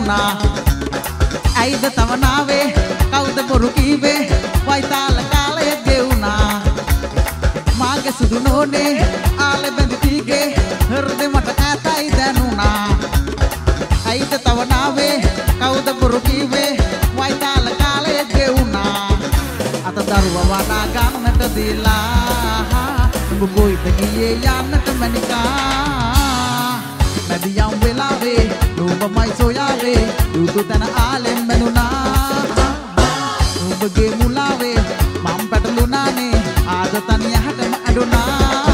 දැනුණා ඇයිද තවනාවේ කවුද බොරු කීවේ වයිතාල කාලය ගෙවුණා මාගේ සුදු නෝනේ ආලෙ බැඳි තීගේ හෘදෙ මට ඈතයි දැනුණා ඇයිද තවනාවේ කවුද බොරු කීවේ වයිතාල කාලය ගෙවුණා අත දරුවා වඩා ගන්නට දීලා නුඹ කොයිද ගියේ යන්නට මැනිකා මැදියම් වෙලාවේ නුඹමයි සොයාවේ දුදු තන ආලෙන් මැනුණා නුඹගේ මුලාවේ මම් පැටලුණානේ ආද තනිය හැටම ඇඬුණා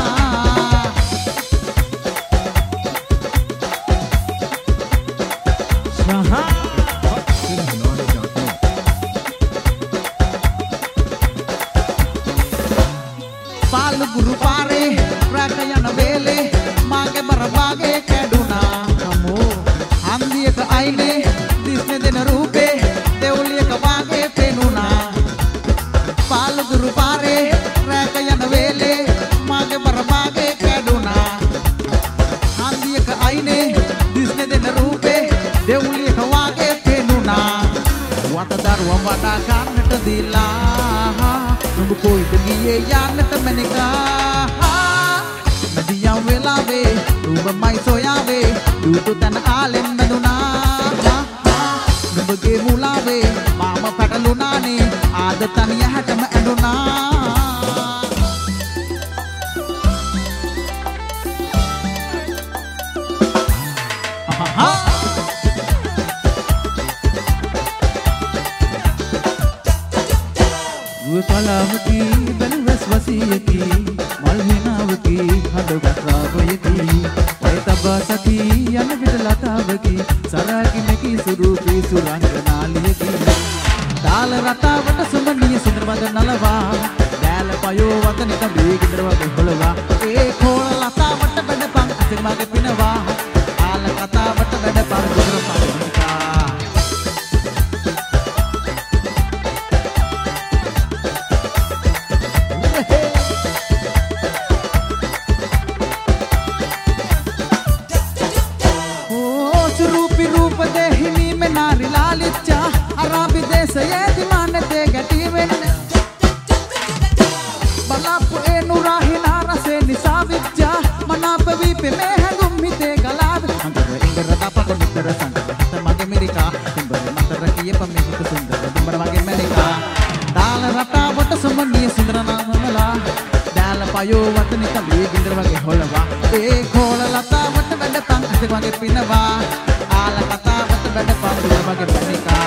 පාලු ගුරු පාරේ රැක යන වේලේ මාගේ බරපාගේ කැඩුනා අමෝ හන්දියක අයිනේ දිස්නේ දෙන රූපේ දෙවුලියක වාගේ පෙනුණා පාලු ගුරු පාරේ රැක යන වේලේ මාගේ බරපාගේ කැඩුනා හන්දියක අයිනේ දිස්නේ දෙන රූපේ දෙවුලියක වාගේ පෙනුණා වත දරුවා වඩා ගන්නට දීලා නුඹ කොයිද ගියේ යන්නට මැනිකා මැදියම් වෙලාවේ නුඹමයි සොයාවේ දුදු තන ආලෙන් බැඳුණා නුඹගේ මුලාවේ මාම පැටලුණානේ ආද තනිය හැටම ඇඬුණා කලාවකි බැලුවස් වසියකි මල් හිනාවකි හඬගත් රාවයකි ඔය තබා සකි යන විට ලතාවකි සරාගිනකි සුරූපී සුරංගනාලියකි දාල රටාවට සුමනිය සුන්දරවද නලවා දෑල පයෝ වතනික බීගින්දර වගේ හොලවා ඒ කෝල ලතාවට බඩපන් අසිර මගේ පිනවා ආල කතාවට බඩපන් දුර පරිනිකා අරාබි දේශයේදී මානතේ ගැටි වෙන්නේ බලාපු ඒ නුරාහිනා රසේ නිසා විච්චා මනාප වීපේ මේ හැඟුම් හිතේ ගලාද අඟර ඉංගර දාපකො නිතර සංගත මගේ මිරිකා තිඹර මතර කියප මේක සුන්දර තිඹර මගේ මැනිකා දාල රටාවට සුමනිය සුන්දර නාමලා දාල පයෝ වතනි කලී ගින්දර වගේ හොලවා ඒ කෝල ලතාවට වැඩපන් අත වගේ පිනවා ආල කතාවට වැඩපන් දුර වගේ මැනිකා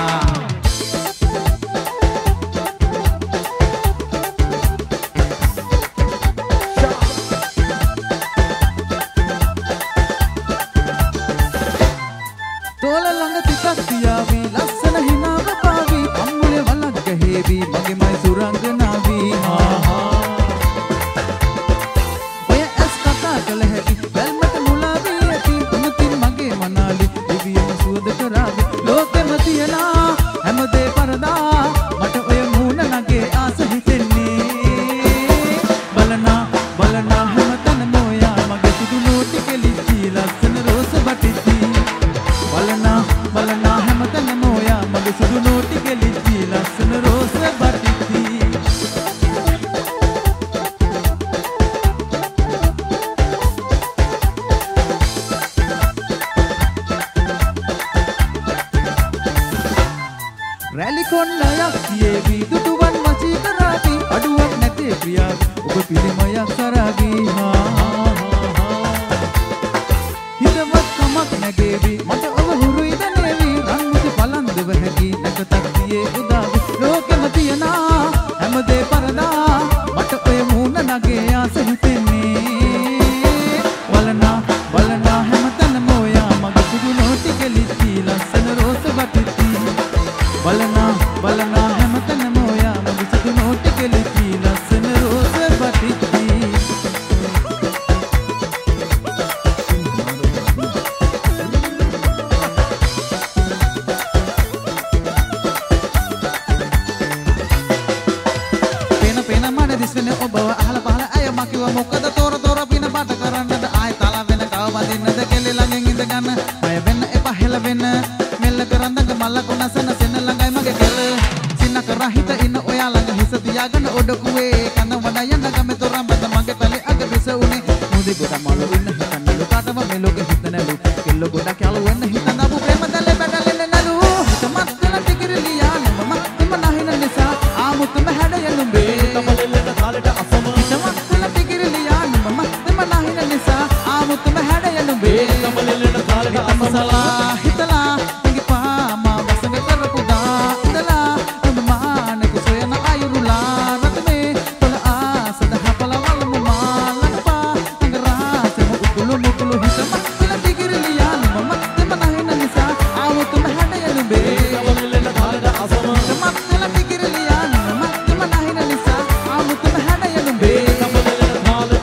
රඳඟ මල්ලක නසන සෙන ළඟයි මගේ කෙල සින්න කරා හිත ඉන්න ඔයා ළඟ හිස තියාගෙන ඔඩකුවේ කන වඩා යන ගම තොරම් බඳ මගේ තලේ අග බිස උනේ මුදි ගොඩ මල ඉන්න හිතන්නලු කාටම මෙලොක හිතනලු කෙල්ල ගොඩ කැලු වෙන්න හිතනබු ප්‍රේම දලේ බඩලෙන්න නලු හිත මත්තල ටිකිරිලියා නම එම නැහින නිසා ආමුතම හැඩයලු බේ තමලෙල්ලට කාලට අසම හිත මත්තල ටිකිරිලියා නම එම නැහින නිසා ආමුතම හැඩයලු බේ තමලෙල්ලට කාලට අසමලා හිතලා ඉඟිපා මා වසඟ කරපු දා ඉඳලා ඔබ මානක සොයන අයුරුලා රතනේ තොල ආසද හපලවල මා ලඟපා අඟරාසම උකුළු මුකුළු හිත මත්තල ටිකිරිලියා නම එම නැහින නිසා ආමුතම හැඩයලු බේ තමලෙල්ලට කාලට අසම හිත මත්තල ටිකිරිලියා නම එම නැහින නිසා ආමුතම හැඩයලු බේ තමලෙල්ලට කාලට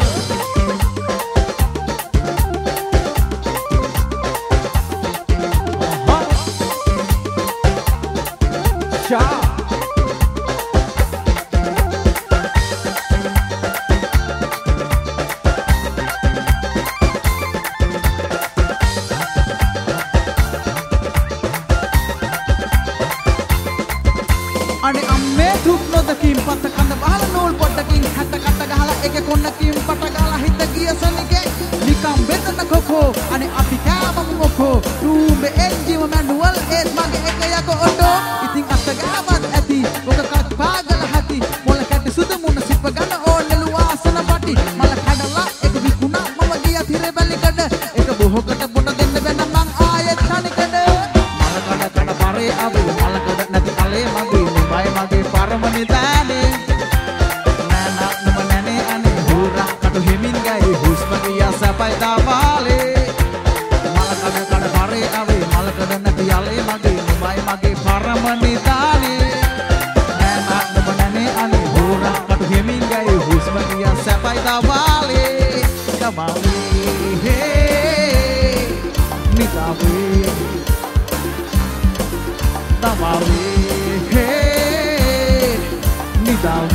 අනේ අම්මේ දුක් නොදකින් පත කඳ බහල නූල් පොඩකින් හැට කට ගහලා එක කොන්නකින් පට ගහලා හිත ගිය සනිකේ නිකම් බෙදන කොකෝ අනේ අපි කෑමම මොකෝ රූම්බේ එන්ජිම මැනුවල් ඒත් මගේ එක යකෝ ඔඩෝ ඉතින් අත ගාවත් ඇති ඔක කත් පාගල හැටි මොල කැටි සුදු මුණ සිප ගන්න ඕනෙලු වාසන පටි මල කඩලා එක විකුණා මම ගියා තිරේ බැලිකඩ එක බොහෝකට පොට දෙන්න වෙන මං ආයෙත් තනිකඩ මල කඩ කඩ පරේ අබු මල කඩ නැති කලේ මගේ නිබයි මගේ පරමනි දානේ නන නම නනේ අනේ හුරා කටු හිමින් ගයි හුස්ම ගියා සපයි දාවාලේ මල කඩ කඩ පරේ අබු මල කඩ නැති යලේ මගේ නිබයි මගේ පරමනි දානේ නන නම නනේ අනේ හුරා කටු හිමින් ගයි හුස්ම ගියා සපයි දාවාලේ දමාලේ හේ නිකාවේ දමාලේ hey, නිදාවේ